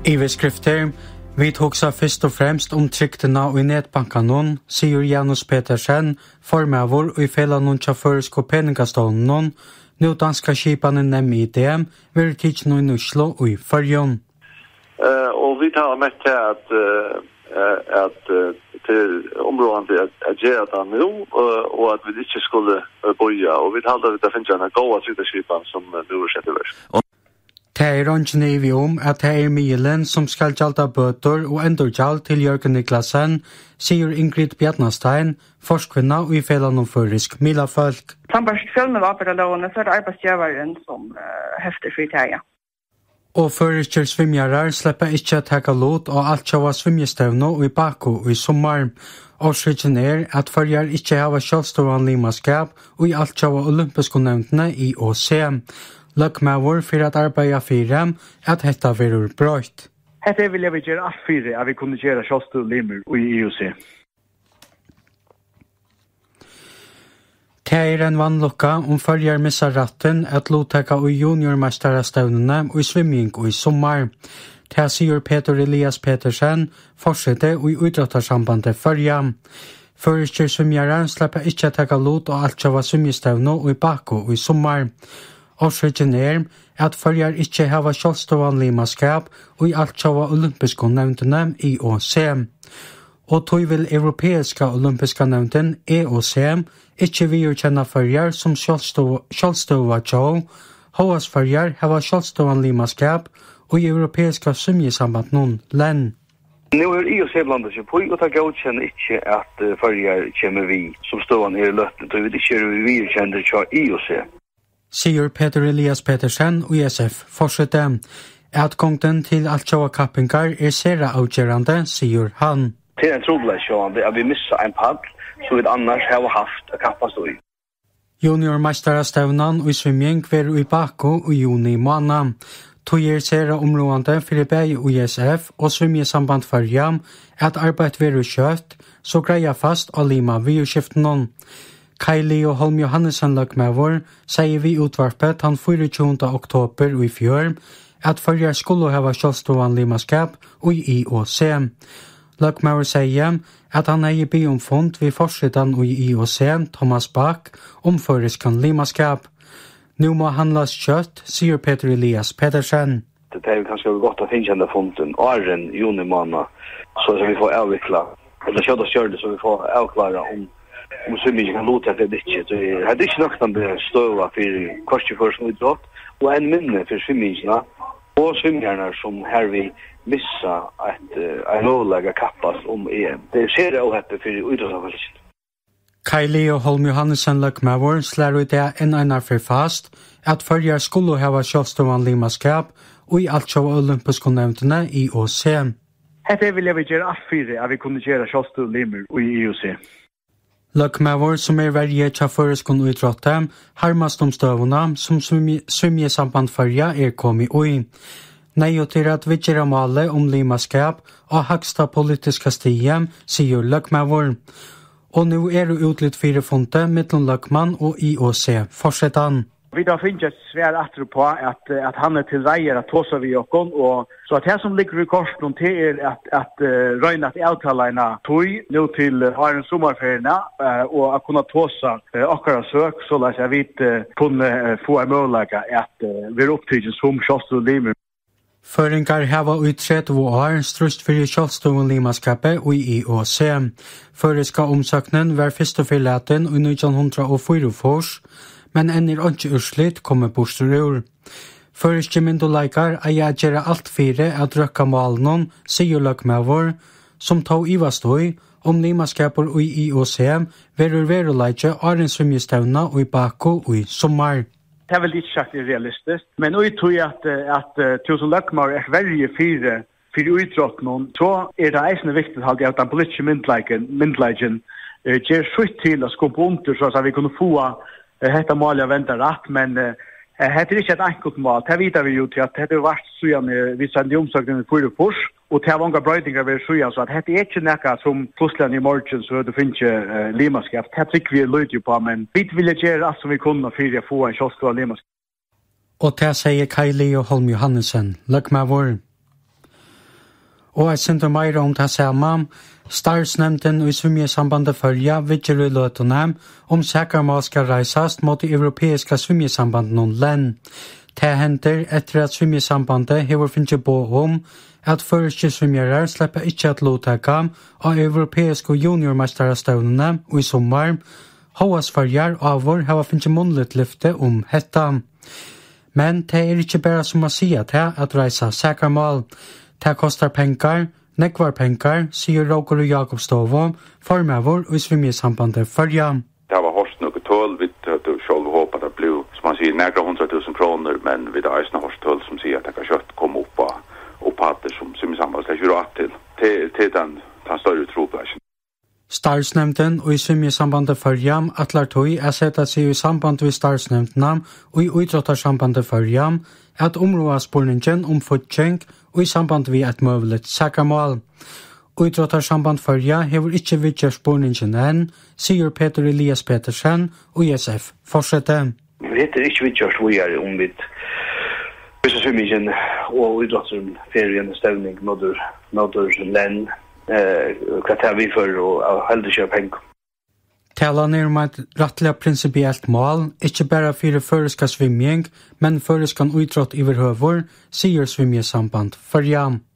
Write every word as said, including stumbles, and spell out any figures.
Iveskrifter, vi togsa først og fremst om tryktena og i netbankanon, sier Janus Petersen, formavor og i felanon tjafføresko peningastånden, nu danska skipane nem I D M, vil tidsno I Oslo og I Førjon. Uh, og vi tar med til at, uh, at uh, til områdene at, at gjøre det nå, uh, og at vi ikke skulle uh, boja, og vi tar at det finnes en gode siderskipene som uh, nu er sett i vers. Det er ikke vi om at det er milen som skal gjalda bøter og endurgjald til Jørgen Niklasen, sier Ingrid Bjarnastein, forskvinna og I felanon førisk milafolk. Sambarst fjølmen var på det lovene, så er det arbeidsgjøveren som uh, hefter fritæja. Og førisker svimjarar slipper ikke å taka lot og alt sjåa svimjestevno og I Baku og I sommar. Årsrikken er at førjar ikke hava kjølstoran limaskap og I alt sjåa olympiske nevntene I O C. Løkmavur for at arbeida fire at hetta verur brøyt. Hetta vil jeg gjøre alt fire at vi kunne gjøre kjølstoran limer I O C. Det er en vannlokka om førjar missa ratten at lotteka og juniormesterastevnene og I svimming og I sommar. Det sier Peter Elias Petersen, forsette og I idrottarsambandet førja. Førisker svimjaren slipper ikke teka lot og alt sjåva svimjestevno og I Baku og I sommar. Årsrikken er at førjar ikke hava kjølstovan limaskap og I alt sjåva olympiske nevntene I O C. Og tog vil europeiska olympiska nevnten E O C ikke vi kjenna førjar som kjølstova tjå, håas førjar hava kjølstovan limaskap og I europeiska sumjesamband noen lenn. Nu er I O C blandet seg på, og det godkjenner ikke at førjar kommer vi som stående er løtten, og vi ikke er vi kjenner tjå I O C. Sier Peter Elias Petersen og I S F fortsette. Atgångten til alt tjåa kappingar er sera avgjørende, sier han. Det er en trobladskjående at vi misser en pall, så vi annars har haft å kappast I. Juniormesterastevnan og I svimming ver I Baku og juni måned. Tog er sera områdende for bei og I S F og svimjesamband førja at arbeid ver kjøtt, så greia fast og lima virskiften. Kylie og Holm Johannesson Løkmavur sier vi utvarpet han tjuefire oktober og I fjør at førja skulle hava kjølstovan limaskap og I O C. Løkmavur sier at han er I byomfund ved forsiden og I O C, Thomas Bach, omføreskan limaskap. Nu må handlas kjøtt, sier Peter Elias Petersen. Det er kanskje godt å finne denne funden, åren, juni måned, så vi får avvikla. Eller kjøtt og kjørde, så vi får avklara om om svimmingen kan låta det ikke. Det er ikke nok den støva for korskjøfør som idrott, og en minne for svimmingene, og svimmerne som her vi missa at en lovlega kappas om E M. Det ser jeg også for idrottsavdelsen. Kylie og Holm Johannesson Løkmavur slår ut det en einar for fast at førjar skulle hava kjølstovan limaskap og I alt sjåva olympiske nevntene I O C. Hette vil jeg gjøre alt fire at vi kunne gjøre kjølstovan limer I O C. Løkmavur som er verje tjafføreskon utrotte, harmast om støvuna som svimjesamband førja er kommet ui. Nei og til at vi gjør male om limaskap og haksta politiska stige, sier Løkmavur. Og nu er det utlitt fire funte mittlom Løkman og I O C. Fortsettan. Vi da finner et svær atro på at, at han er til reier at tåsa vi okkon, og så at det som ligger I korsen til er at, at uh, røyne at avtaleina tog nå til uh, Arens sommerferierna uh, og at kunne tåsa uh, okkara søk, så la jeg vidt uh, kunne uh, få en mulighet at uh, vi er opptidgens som kjølstov limer. Føringar hava uttrett hvor år strust fyrir kjølstov limaskapet og I O C. Føriska omsøknen var først og fyrlaten I nitton oh fire, men enn er ikke urslitt kommer bostur. Føriske myndoleikar er jeg gjøre alt fire at røkka malen, sier Løkmavur, som tog ivastøy om limaskaper og I O C, verur veruleikje Arens svimjestevna og I Baku og I sommar. Det er vel ikke sagt realistisk, men jeg tror at, at tusen Løkmavur er verje fire for utråknen, så er det eisende viktig at den politiske myndleiken gjør sutt til å skubbe under, så at vi kunne få hetta mål jeg venter rett, men uh, det er ikke et enkelt mål. Det vider vi jo til at det har vært søyan vi sender omsøkningen I fire fors, og det har mange brøydinger ved søyan, så at det er ikke noe som plutselig I morgen, så det finnes ikke uh, limaskap. Det tror vi løyder på, men vi vil gjøre alt som vi kunne for å få en kjølstå limaskap. Og det sier Kylie og Holm Johannesson, Løkmavur. Og jeg synes mer om det samme. Starsnemnden og svimjesambandet følger vidger i løtene om sækermål skal reises mot det europeiske svimjesambandet noen land. Det hender etter at svimjesambandet har finnet på om at første svimjere slipper ikke at lovtaka av europeiske juniormesterstevnene og i sommer. Håas følger avår har finnet munnligt lyfte om dette. Men det er ikke bare som å si at det at reise sækermål. Det kostar pengar, nekvar pengar, sier Roger og Jakob Stovo, formøver og svimjesambandet følger. Det var hårst noe tøl, vi hadde selv håpet at det ble, som man sier, nekra hundra tusen kroner, men vi hadde eisne hårst tøl som sier at det kan kjøtt komme opp av opphatter som svimjesambandet slik ikke råd til, til, til den, den større troblasjen. Starsnemnden og i svimjesambandet følger atler tog er sett at seg i samband med starsnemndene og i uidrottarsambandet følger at områdespolningen om fotgjeng og i samband med et møvlet sækermål. Uidrottarsamband følger hever ikke vidtjør spolningen enn, sier Peter Elias Petersen og I S F fortsetter. Vi heter ikke vidtjør svågjere om vi hvis svimningen og uidrottsferien stevning nåder, nåder lenn hva tar vi for å heldig kjøre penger. Talan er om et rettelig prinsipielt mål, ikke bare for føreska svimming, men føreskan uidrott i verhøver, sier svimjesamband for jam.